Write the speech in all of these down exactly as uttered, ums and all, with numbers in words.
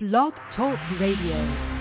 Blog Talk Radio.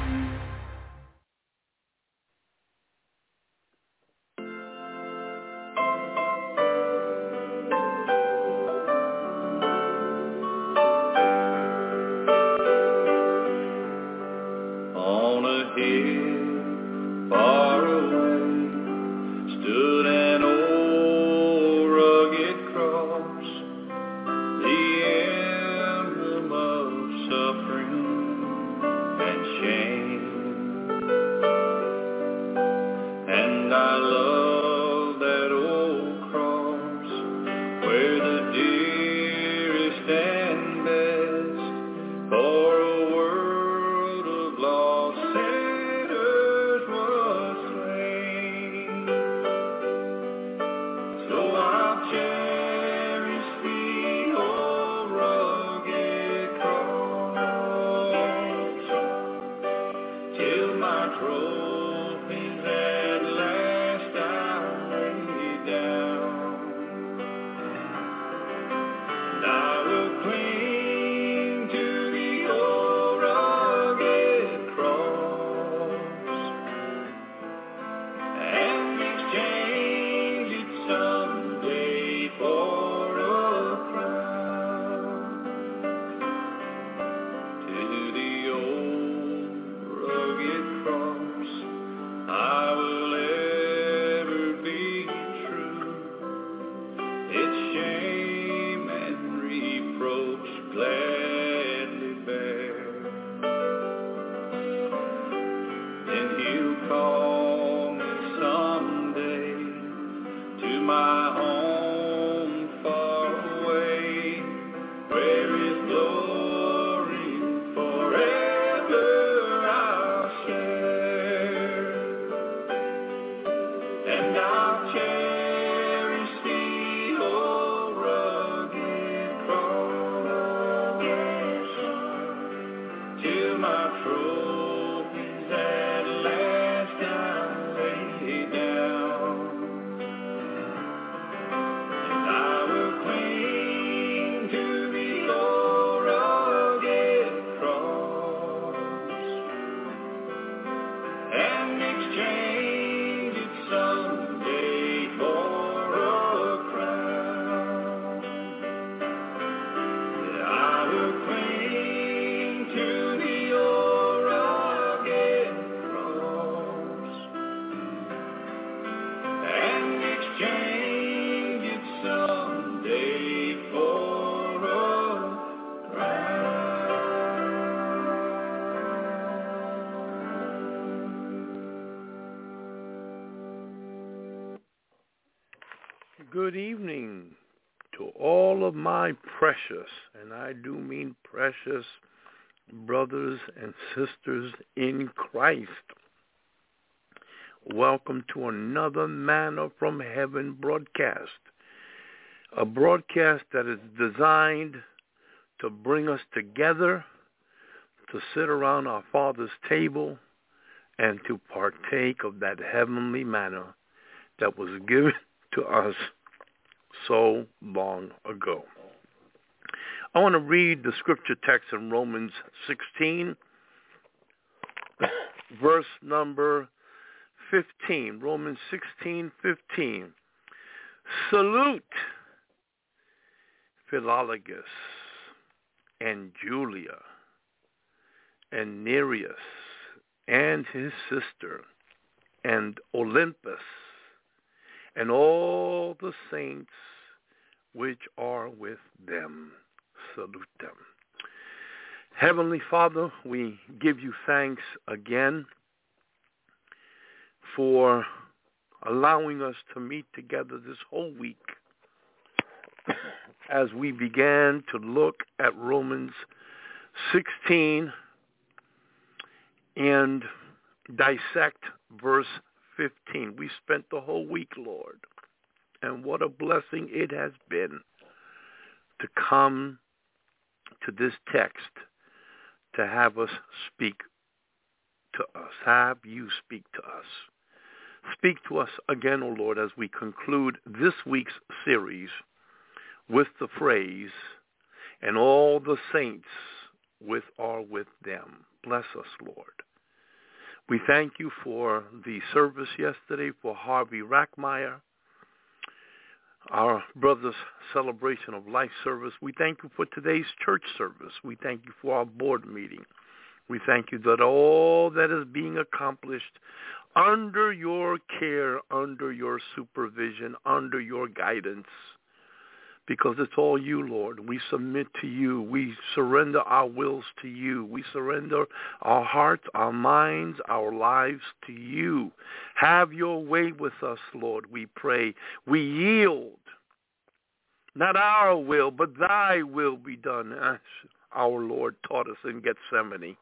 Good evening to all of my precious, and I do mean precious, brothers and sisters in Christ. Welcome to another Manna from Heaven broadcast, a broadcast that is designed to bring us together, to sit around our Father's table, and to partake of that heavenly manna that was given to us so long ago. I want to read the scripture text in Romans sixteen, verse number fifteen. Romans sixteen, fifteen. Salute Philologus and Julia and Nereus and his sister and Olympus and all the saints which are with them. Salute them. Heavenly Father, we give you thanks again for allowing us to meet together this whole week as we began to look at Romans sixteen and dissect verse fifteen. We spent the whole week, Lord, and what a blessing it has been to come to this text, to have us speak to us, have you speak to us. Speak to us again, O Lord, as we conclude this week's series with the phrase, and all the saints with or with them. Bless us, Lord. We thank you for the service yesterday for Harvey Rackmeyer, our brother's celebration of life service. We thank you for today's church service. We thank you for our board meeting. We thank you that all that is being accomplished under your care, under your supervision, under your guidance, because it's all you, Lord. We submit to you. We surrender our wills to you. We surrender our hearts, our minds, our lives to you. Have your way with us, Lord, we pray. We yield. Not our will, but thy will be done, as our Lord taught us in Gethsemane.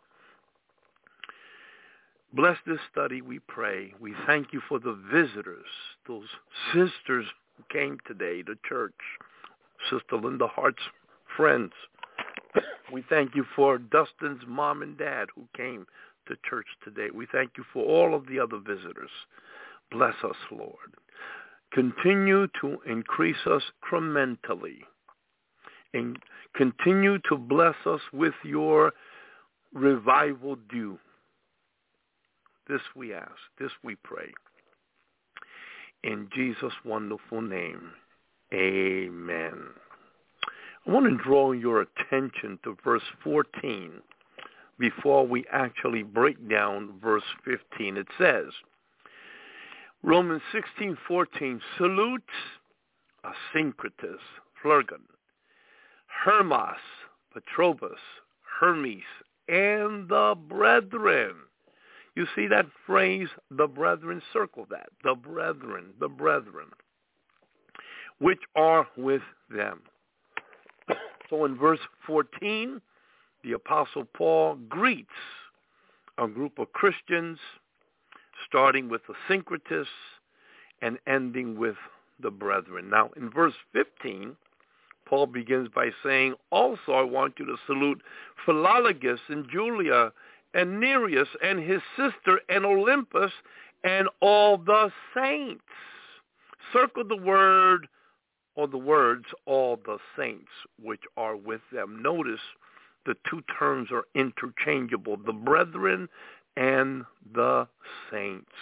Bless this study, we pray. We thank you for the visitors, those sisters who came today to church. Sister Linda Hart's friends. We thank you for Dustin's mom and dad who came to church today. We thank you for all of the other visitors. Bless us, Lord. Continue to increase us incrementally. And continue to bless us with your revival dew. This we ask. This we pray. In Jesus' wonderful name. Amen. I want to draw your attention to verse fourteen before we actually break down verse fifteen. It says, Romans sixteen fourteen, salute Asyncritus, Phlegon, Hermas, Patrobas, Hermes, and the brethren. You see that phrase, the brethren? Circle that. The brethren, the brethren, which are with them. So in verse fourteen, the Apostle Paul greets a group of Christians, starting with the Asyncritus and ending with the brethren. Now, in verse fifteen, Paul begins by saying, also I want you to salute Philologus and Julia and Nereus and his sister and Olympus and all the saints. Circle the word or the words, all the saints which are with them. Notice the two terms are interchangeable, the brethren and the saints.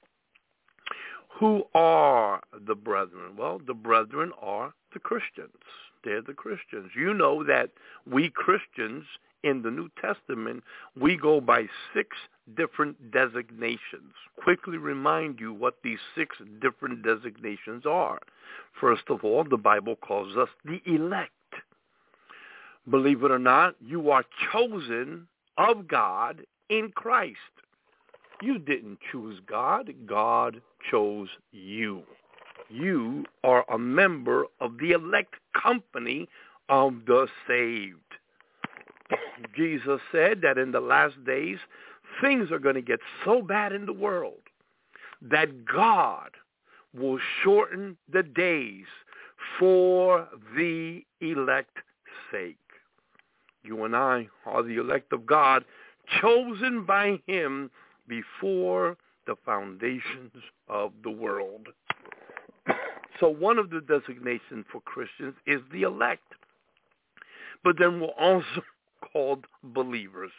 Who are the brethren? Well, the brethren are the Christians. They're the Christians. You know that we Christians in the New Testament, we go by six different designations. Quickly remind you what these six different designations are. First of all, the Bible calls us the elect. Believe it or not, you are chosen of God in Christ. You didn't choose God. God chose you. You are a member of the elect company of the saved. Jesus said that in the last days, things are going to get so bad in the world that God will shorten the days for the elect's sake. You and I are the elect of God, chosen by him before the foundations of the world. So one of the designations for Christians is the elect. But then we're also called believers.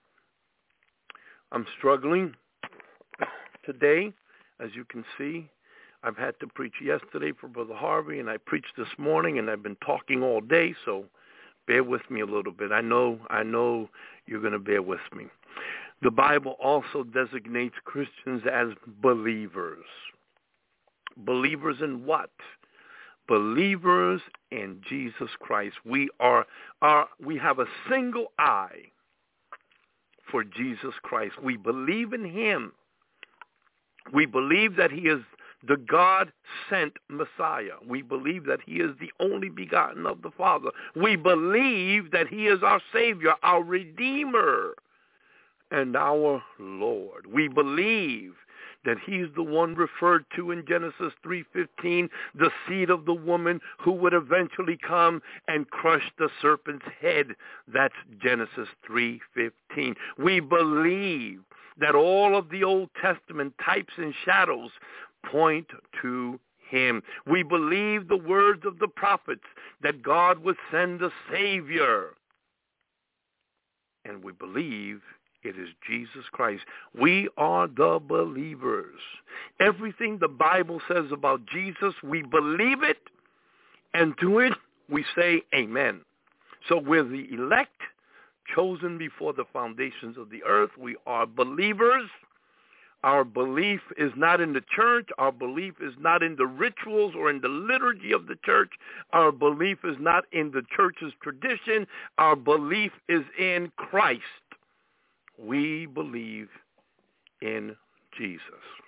I'm struggling today, as you can see. I've had to preach yesterday for Brother Harvey, and I preached this morning, and I've been talking all day, so bear with me a little bit. I know, I know you're going to bear with me. The Bible also designates Christians as believers. Believers in what? Believers in Jesus Christ. We are, are we have a single eye for Jesus Christ. We believe in him. We believe that he is the God-sent Messiah. We believe that he is the only begotten of the Father. We believe that he is our Savior, our Redeemer, and our Lord. We believe that he's the one referred to in Genesis three fifteen, the seed of the woman who would eventually come and crush the serpent's head. That's Genesis three fifteen. We believe that all of the Old Testament types and shadows point to him. We believe the words of the prophets that God would send a Savior. and we believe it is Jesus Christ. We are the believers. Everything the Bible says about Jesus, we believe it, and to it we say amen. So we're the elect, chosen before the foundations of the earth. We are believers. Our belief is not in the church. Our belief is not in the rituals or in the liturgy of the church. Our belief is not in the church's tradition. Our belief is in Christ. We believe in Jesus.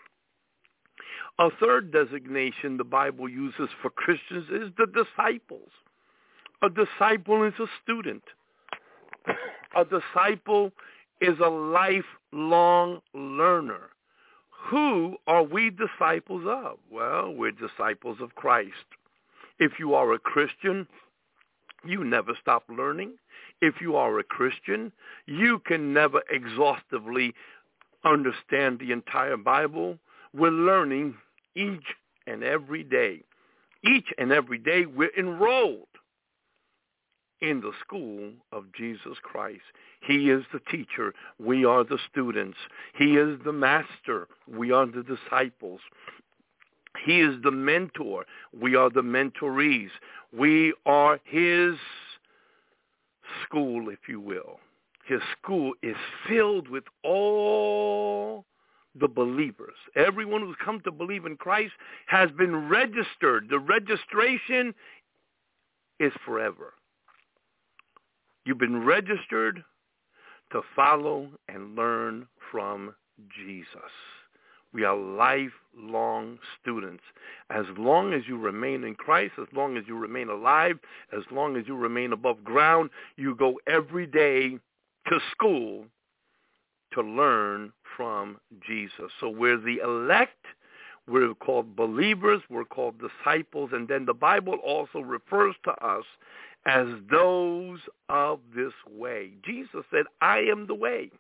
A third designation the Bible uses for Christians is the disciples. A disciple is a student. A disciple is a lifelong learner. Who are we disciples of? Well, we're disciples of Christ. If you are a Christian, you never stop learning. If you are a Christian, you can never exhaustively understand the entire Bible. We're learning each and every day. Each and every day we're enrolled in the school of Jesus Christ. He is the teacher. We are the students. He is the master. We are the disciples. He is the mentor. We are the mentorees. We are his school, if you will. His school is filled with all the believers. Everyone who's come to believe in Christ has been registered. The registration is forever. You've been registered to follow and learn from Jesus. We are lifelong students. As long as you remain in Christ, as long as you remain alive, as long as you remain above ground, you go every day to school to learn from Jesus. So we're the elect. We're called believers. We're called disciples. And then the Bible also refers to us as those of this way. Jesus said, I am the way.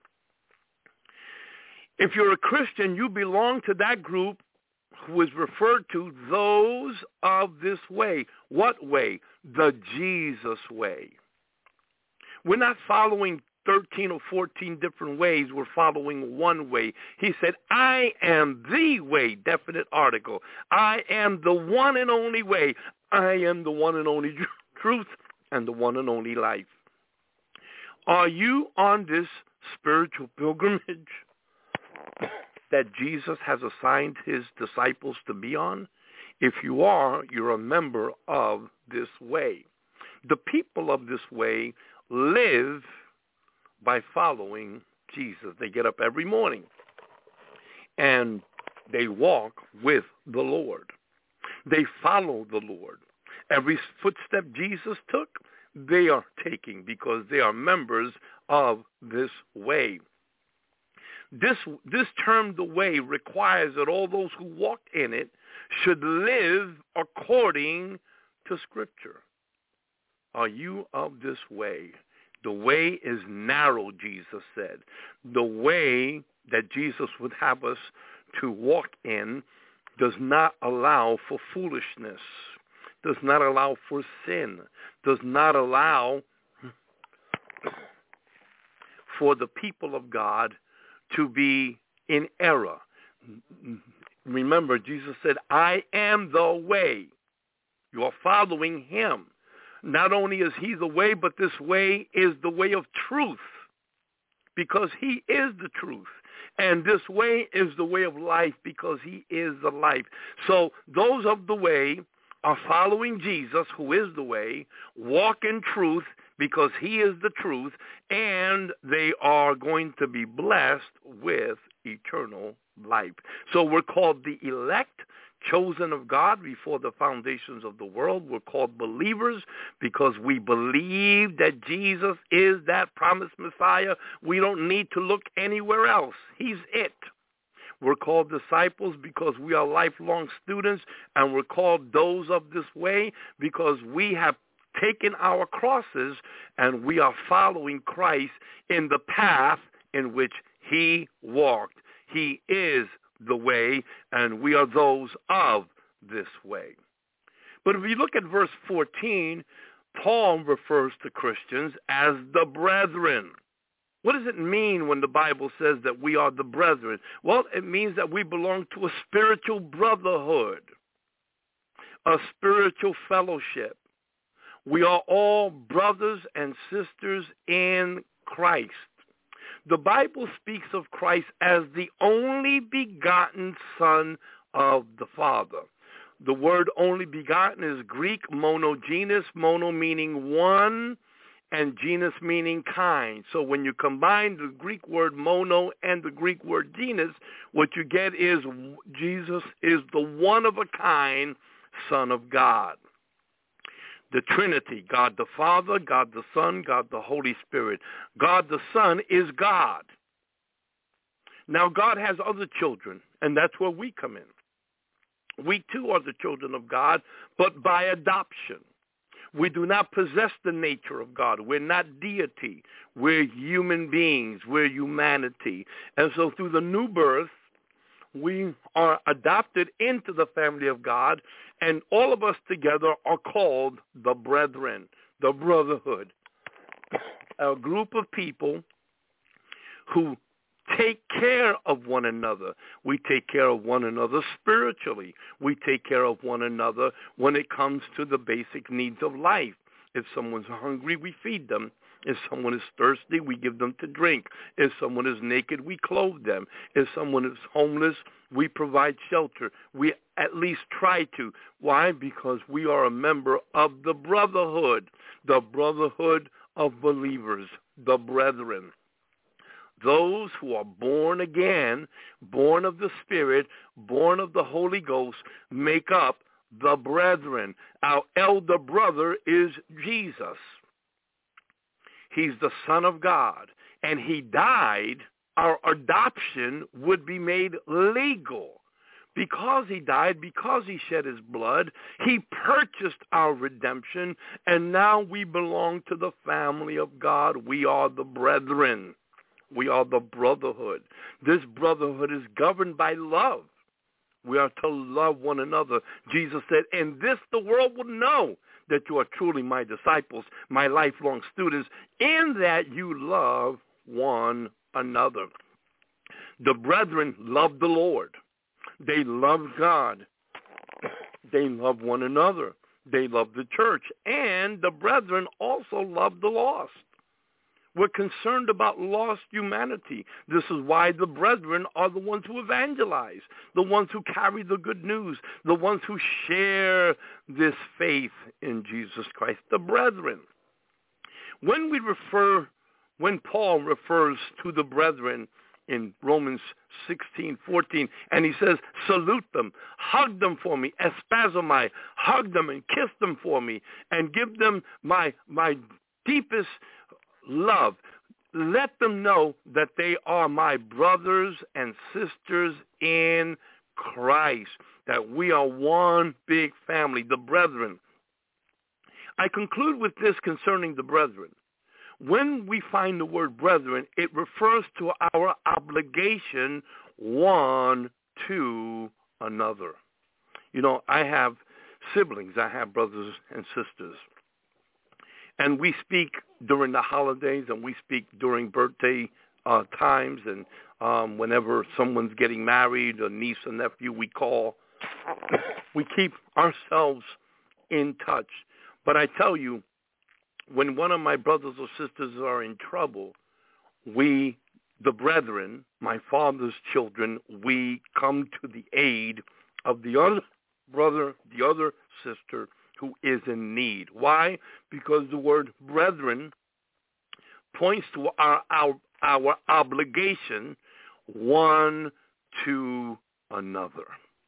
If you're a Christian, you belong to that group who is referred to those of this way. What way? The Jesus way. We're not following thirteen or fourteen different ways. We're following one way. He said, I am the way, definite article. I am the one and only way. I am the one and only truth and the one and only life. Are you on this spiritual pilgrimage that Jesus has assigned his disciples to be on? If you are, you're a member of this way. The people of this way live by following Jesus. They get up every morning and they walk with the Lord. They follow the Lord. Every footstep Jesus took, they are taking because they are members of this way. This, this term, the way, requires that all those who walk in it should live according to Scripture. Are you of this way? The way is narrow, Jesus said. The way that Jesus would have us to walk in does not allow for foolishness, does not allow for sin, does not allow for the people of God to be in error. Remember, Jesus said, I am the way. You are following him. Not only is he the way, but this way is the way of truth, because he is the truth. And this way is the way of life, because he is the life. So those of the way are following Jesus, who is the way, walk in truth, because he is the truth, and they are going to be blessed with eternal life. So we're called the elect, chosen of God before the foundations of the world. We're called believers because we believe that Jesus is that promised Messiah. We don't need to look anywhere else. He's it. We're called disciples because we are lifelong students, and we're called those of this way because we have taken our crosses and we are following Christ in the path in which he walked. He is the way, and we are those of this way. But if we look at verse fourteen, Paul refers to Christians as the brethren. What does it mean when the Bible says that we are the brethren? Well, it means that we belong to a spiritual brotherhood, a spiritual fellowship. We are all brothers and sisters in Christ. The Bible speaks of Christ as the only begotten Son of the Father. The word only begotten is Greek monogenes, mono meaning one, and genus meaning kind. So when you combine the Greek word mono and the Greek word genus, what you get is Jesus is the one-of-a-kind Son of God. The Trinity, God the Father, God the Son, God the Holy Spirit. God the Son is God. Now, God has other children, and that's where we come in. We, too, are the children of God, but by adoption. We do not possess the nature of God. We're not deity. We're human beings. We're humanity. And so through the new birth, we are adopted into the family of God, and all of us together are called the brethren, the brotherhood, a group of people who take care of one another. We take care of one another spiritually. We take care of one another when it comes to the basic needs of life. If someone's hungry, we feed them. If someone is thirsty, we give them to drink. If someone is naked, we clothe them. If someone is homeless, we provide shelter. We at least try to. Why? Because we are a member of the brotherhood, the brotherhood of believers, the brethren. Those who are born again, born of the Spirit, born of the Holy Ghost, make up the brethren. Our elder brother is Jesus. He's the Son of God, and he died. Our adoption would be made legal. Because he died, because he shed his blood, he purchased our redemption, and now we belong to the family of God. We are the brethren. We are the brotherhood. This brotherhood is governed by love. We are to love one another. Jesus said, "In this the world will know that you are truly my disciples, my lifelong students, in that you love one another." The brethren love the Lord. They love God. They love one another. They love the church. And the brethren also love the lost. We're concerned about lost humanity. This is why the brethren are the ones who evangelize, the ones who carry the good news, the ones who share this faith in Jesus Christ, the brethren. When we refer, when Paul refers to the brethren in Romans sixteen fourteen, and he says, salute them, hug them for me, espasomai, hug them and kiss them for me, and give them my my deepest love. Let them know that they are my brothers and sisters in Christ, that we are one big family, the brethren. I conclude with this concerning the brethren. When we find the word brethren, it refers to our obligation one to another. You know, I have siblings. I have brothers and sisters. And we speak during the holidays, and we speak during birthday uh, times, and um, whenever someone's getting married, a niece or nephew, we call. We keep ourselves in touch. But I tell you, when one of my brothers or sisters are in trouble, we, the brethren, my father's children, we come to the aid of the other brother, the other sister, who is in need. Why? Because the word brethren points to our, our, our obligation one to another.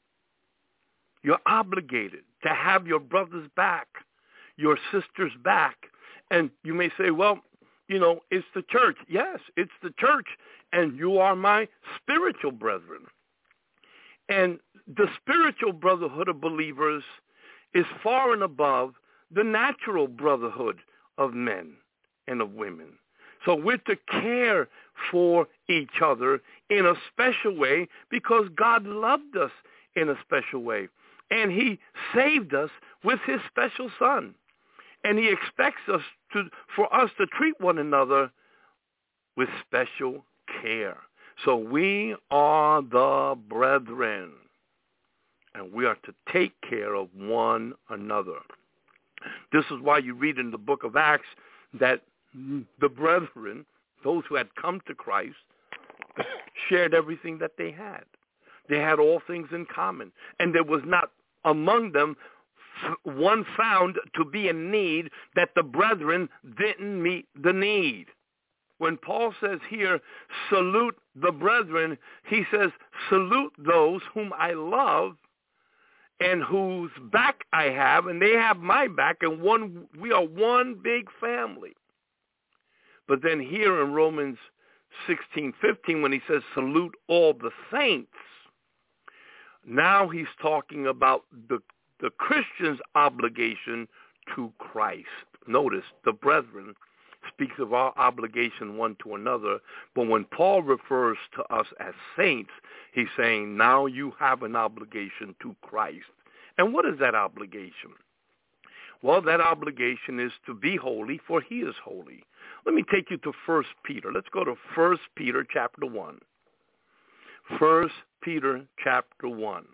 You're obligated to have your brother's back, your sister's back. And you may say, well, you know, it's the church. Yes, it's the church, and you are my spiritual brethren. And the spiritual brotherhood of believers is far and above the natural brotherhood of men and of women. So we're to care for each other in a special way because God loved us in a special way. And he saved us with his special son. And he expects us to, for us to treat one another with special care. So we are the brethren, and we are to take care of one another. This is why you read in the book of Acts that the brethren, those who had come to Christ, shared everything that they had. They had all things in common, and there was not among them one found to be in need that the brethren didn't meet the need. When Paul says here, salute the brethren, he says, salute those whom I love and whose back I have, and they have my back, and one we are one big family. But then here in Romans sixteen fifteen, when he says, salute all the saints, now he's talking about the, the Christian's obligation to Christ. Notice, the brethren speaks of our obligation one to another, but when Paul refers to us as saints, he's saying now you have an obligation to Christ. And what is that obligation? Well, that obligation is to be holy, for he is holy. Let me take you to First Peter. Let's go to First Peter chapter one. First Peter chapter one.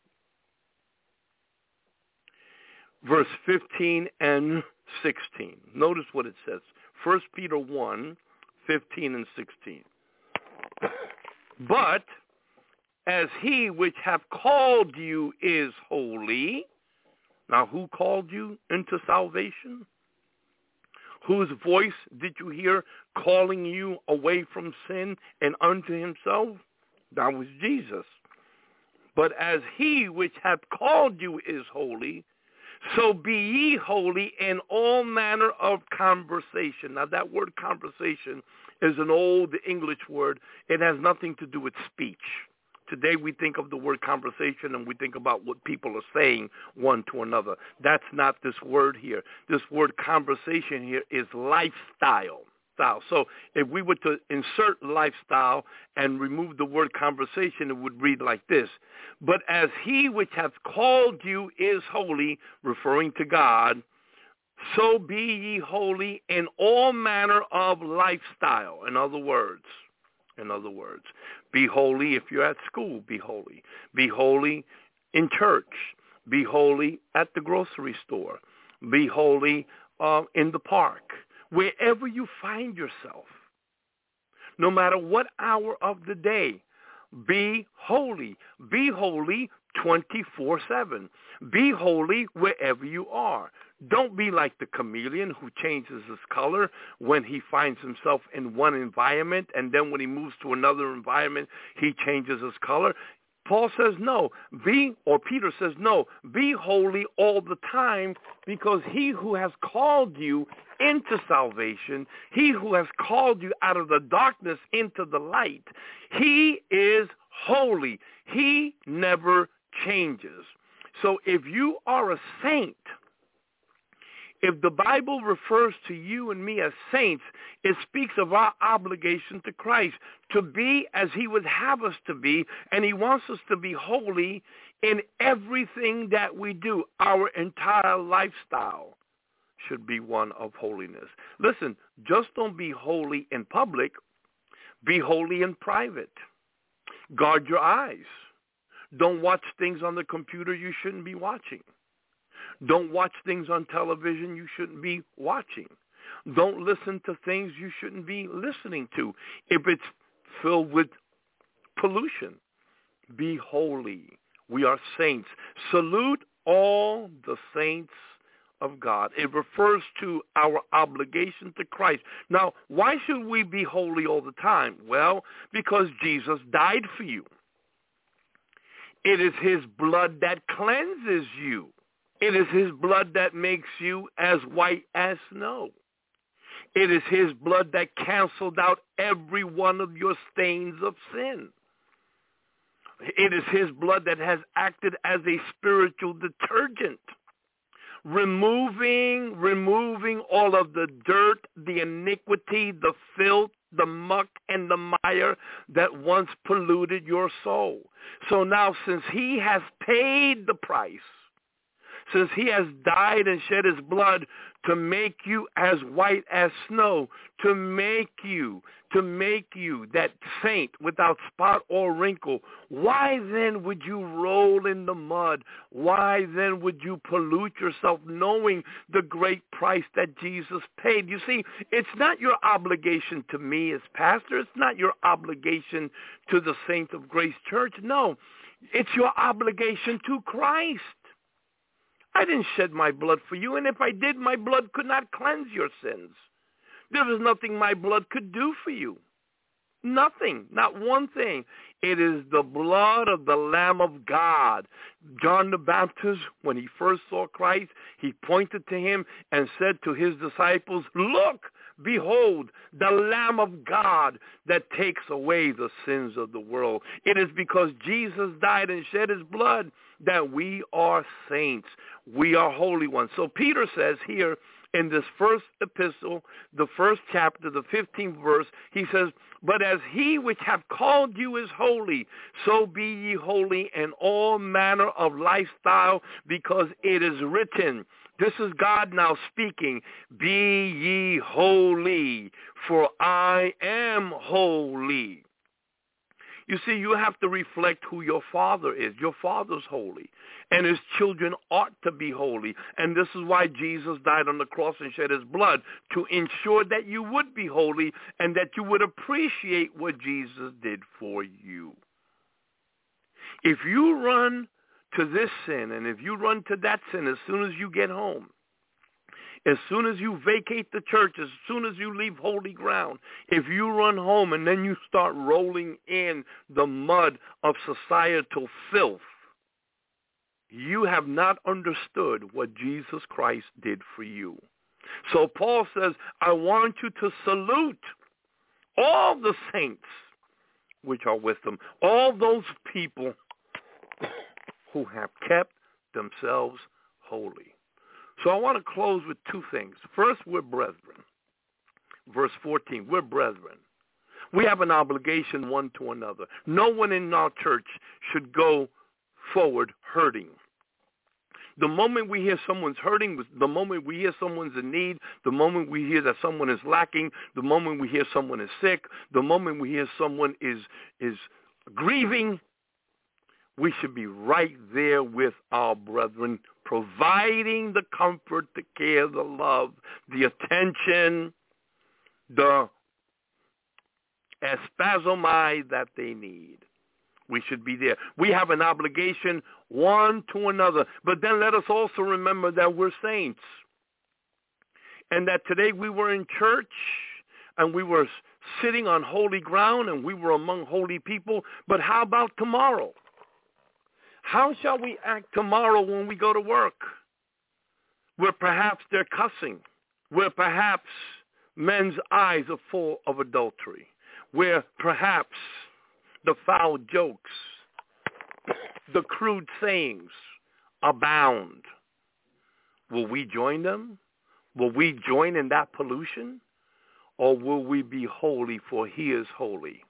Verse fifteen and sixteen. Notice what it says. First Peter one, fifteen and sixteen. But as he which hath called you is holy. Now, who called you into salvation? Whose voice did you hear calling you away from sin and unto himself? That was Jesus. But as he which hath called you is holy, so be ye holy in all manner of conversation. Now, that word conversation is an old English word. It has nothing to do with speech. Today we think of the word conversation and we think about what people are saying one to another. That's not this word here. This word conversation here is lifestyle. So if we were to insert lifestyle and remove the word conversation, it would read like this. But as he which hath called you is holy, referring to God, so be ye holy in all manner of lifestyle. In other words, in other words, be holy if you're at school, be holy. Be holy in church. Be holy at the grocery store. Be holy uh, in the park. Wherever you find yourself, no matter what hour of the day, be holy. Be holy twenty-four seven. Be holy wherever you are. Don't be like the chameleon who changes his color when he finds himself in one environment, and then when he moves to another environment, he changes his color. Paul says no, be, or Peter says no, be holy all the time, because he who has called you into salvation, he who has called you out of the darkness into the light, he is holy. He never changes. So if you are a saint, if the Bible refers to you and me as saints, it speaks of our obligation to Christ to be as he would have us to be, and he wants us to be holy in everything that we do. Our entire lifestyle should be one of holiness. Listen, just don't be holy in public. Be holy in private. Guard your eyes. Don't watch things on the computer you shouldn't be watching. Don't watch things on television you shouldn't be watching. Don't listen to things you shouldn't be listening to. If it's filled with pollution, be holy. We are saints. Salute all the saints of God. It refers to our obligation to Christ. Now, why should we be holy all the time? Well, because Jesus died for you. It is his blood that cleanses you. It is his blood that makes you as white as snow. It is his blood that canceled out every one of your stains of sin. It is his blood that has acted as a spiritual detergent, removing, removing all of the dirt, the iniquity, the filth, the muck, and the mire that once polluted your soul. So now, since he has paid the price, since he has died and shed his blood to make you as white as snow, to make you, to make you that saint without spot or wrinkle, why then would you roll in the mud? Why then would you pollute yourself knowing the great price that Jesus paid? You see, it's not your obligation to me as pastor. It's not your obligation to the Saints of Grace Church. No, it's your obligation to Christ. I didn't shed my blood for you, and if I did, my blood could not cleanse your sins. There was nothing my blood could do for you. Nothing, not one thing. It is the blood of the Lamb of God. John the Baptist, when he first saw Christ, he pointed to him and said to his disciples, "Look, behold, the Lamb of God that takes away the sins of the world." It is because Jesus died and shed his blood that we are saints. We are holy ones. So Peter says here in this first epistle, the first chapter, the fifteenth verse, he says, "But as he which hath called you is holy, so be ye holy in all manner of lifestyle, because it is written," this is God now speaking, "Be ye holy, for I am holy." You see, you have to reflect who your Father is. Your Father's holy, and his children ought to be holy. And this is why Jesus died on the cross and shed his blood, to ensure that you would be holy and that you would appreciate what Jesus did for you. If you run to this sin, and if you run to that sin as soon as you get home, as soon as you vacate the church, as soon as you leave holy ground, if you run home and then you start rolling in the mud of societal filth, you have not understood what Jesus Christ did for you. So Paul says, I want you to salute all the saints which are with them, all those people who have kept themselves holy. So I want to close with two things. First, we're brethren. Verse fourteen, we're brethren. We have an obligation one to another. No one in our church should go forward hurting. The moment we hear someone's hurting, the moment we hear someone's in need, the moment we hear that someone is lacking, the moment we hear someone is sick, the moment we hear someone is is grieving, we should be right there with our brethren, providing the comfort, the care, the love, the attention, the espasmai that they need. We should be there. We have an obligation one to another. But then let us also remember that we're saints. And that today we were in church and we were sitting on holy ground and we were among holy people. But how about tomorrow? How shall we act tomorrow when we go to work? Where perhaps they're cussing. Where perhaps men's eyes are full of adultery. Where perhaps the foul jokes, the crude sayings abound. Will we join them? Will we join in that pollution? Or will we be holy, for he is holy?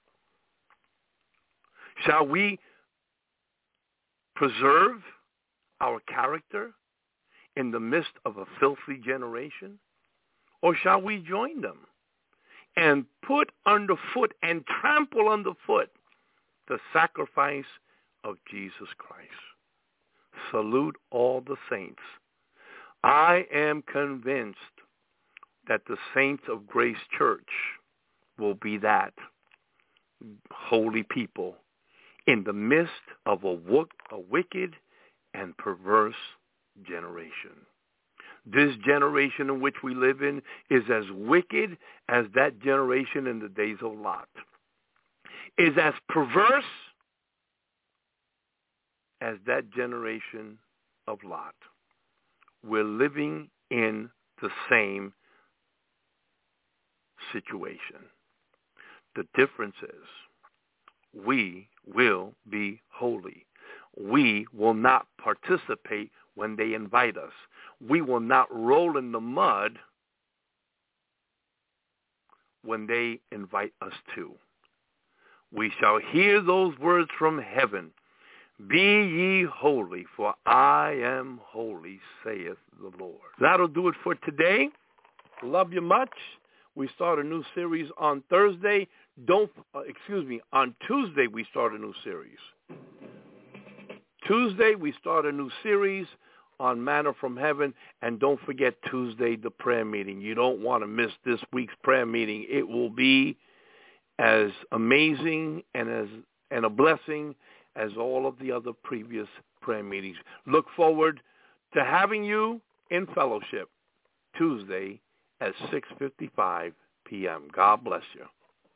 Shall we preserve our character in the midst of a filthy generation? Or shall we join them and put underfoot and trample underfoot the sacrifice of Jesus Christ? Salute all the saints. I am convinced that the Saints of Grace Church will be that holy people in the midst of a, a wicked and perverse generation. This generation in which we live in is as wicked as that generation in the days of Lot, is as perverse as that generation of Lot. We're living in the same situation. The difference is we will be holy. We will not participate when they invite us. We will not roll in the mud when they invite us to. We shall hear those words from heaven. Be ye holy, for I am holy, saith the Lord. That'll do it for today. Love you much. We start a new series on Thursday. Don't, uh, excuse me, on Tuesday we start a new series. Tuesday we start a new series on Manna from Heaven. And don't forget Tuesday, the prayer meeting. You don't want to miss this week's prayer meeting. It will be as amazing and as and a blessing as all of the other previous prayer meetings. Look forward to having you in fellowship Tuesday at six fifty-five p.m. God bless you.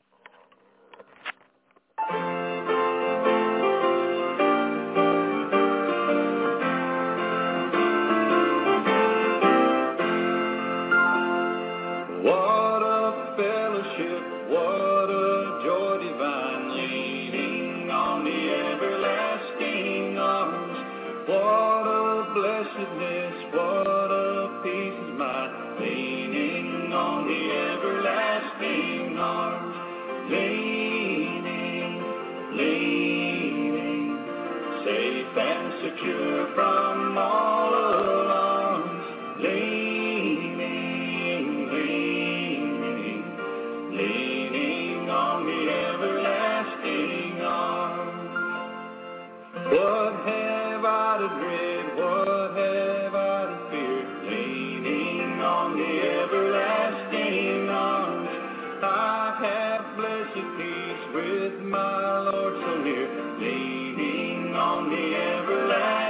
What a fellowship, what a joy divine, leaning on the everlasting arms. What a blessedness, what a peace of mind, leaning on the everlasting arms. Leaning, leaning, safe and secure from all alarms. Leaning, leaning, leaning on the everlasting arms. What have I to dread? What have I to fear? Leaning on the everlasting arms. I have blessed peace with my Lord so near. Leaning on the everlasting